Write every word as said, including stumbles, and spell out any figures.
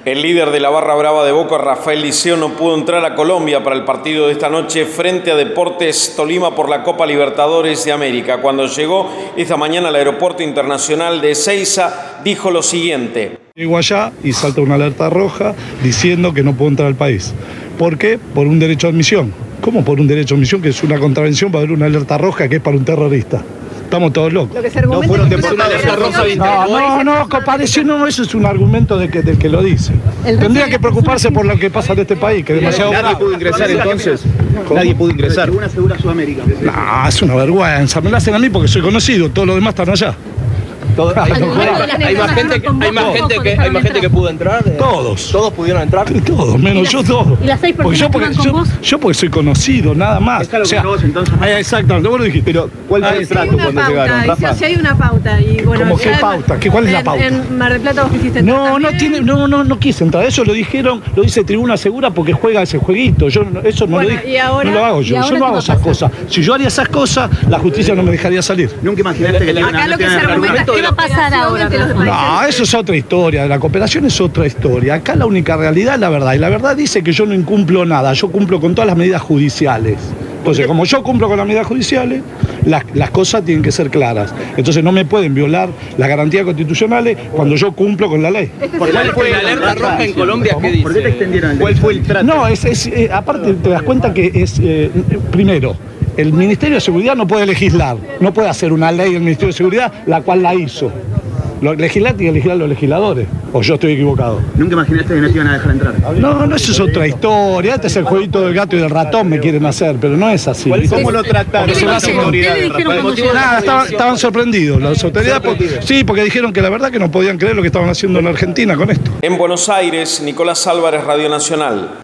El líder de la barra brava de Boca, Rafael Liceo, no pudo entrar a Colombia para el partido de esta noche frente a Deportes Tolima por la Copa Libertadores de América. Cuando llegó esta mañana al Aeropuerto Internacional de Ezeiza, dijo lo siguiente. Llego allá y salta una alerta roja diciendo que no puedo entrar al país. ¿Por qué? Por un derecho de admisión. ¿Cómo por un derecho de admisión? Que es una contravención para haber una alerta roja que es para un terrorista. Estamos todos locos. Lo que se no fueron de por una alerta roja. No, no, no, compadre, no, eso es un argumento de que, del que lo dice. Tendría que preocuparse por lo que pasa en este país, que es demasiado Nadie grave. pudo ingresar entonces. ¿Cómo? Nadie pudo ingresar. Una segura Sudamérica. No, es una vergüenza. Me la hacen a mí porque soy conocido. Todos los demás están allá. Todo, hay, hay más gente que hay más gente que hay más gente que pudo entrar. Todos. Todos pudieron entrar. Todos, menos yo todos. ¿Y las seis Porque yo porque, yo, yo porque soy conocido, nada más. Está lo O sea, que vos, entonces. ah, exactamente, vos lo dijiste. Pero ¿cuál fue el trato cuando llegaron, Rafa? Si hay una pauta y bueno, ¿Cómo qué ya pauta? ¿Qué, ¿Cuál es la pauta? En, en Mar del Plata vos quisiste entrar No, no también. tiene, no, no, no quise entrar. Eso lo dijeron, lo dice Tribuna Segura porque juega ese jueguito. Yo no- eso no Bueno, lo dije. ¿y ahora? No lo hago ¿Y yo. ahora Yo qué no va hago a esas pasar? cosas. Si yo haría esas cosas, la justicia no me dejaría salir. Nunca imaginaste que le iban a Acá lo que se meter en argumenta es argumento qué va a pasar ahora. No, eso es otra historia. La cooperación es otra historia. Acá la única realidad es la verdad. Y la verdad dice que yo no incumplo nada. Yo cumplo con todas las medidas judiciales. Entonces, como yo cumplo con las medidas judiciales, las, las cosas tienen que ser claras. Entonces, no me pueden violar las garantías constitucionales cuando yo cumplo con la ley. ¿Cuál fue la alerta roja en Colombia? ¿Qué ¿Por qué te dice? extendieron el ¿Cuál derecho? fue el trato? No, es, es eh, aparte te das cuenta que es, eh, primero, el Ministerio de Seguridad no puede legislar, no puede hacer una ley del Ministerio de Seguridad, la cual la hizo. Lo, legislar tiene que legislar los legisladores, o yo estoy equivocado. Nunca imaginaste que no te iban a dejar entrar. No, no, eso es otra historia, este es el jueguito del gato y del ratón me quieren hacer, pero no es así. ¿Cómo lo trataron? Porque se lo hacen con- ¿Qué dijeron cuando llegaron? Nada, estaban, estaban sorprendidos las autoridades. por- sí, porque dijeron que la verdad que no podían creer lo que estaban haciendo en Argentina con esto. En Buenos Aires, Nicolás Álvarez, Radio Nacional.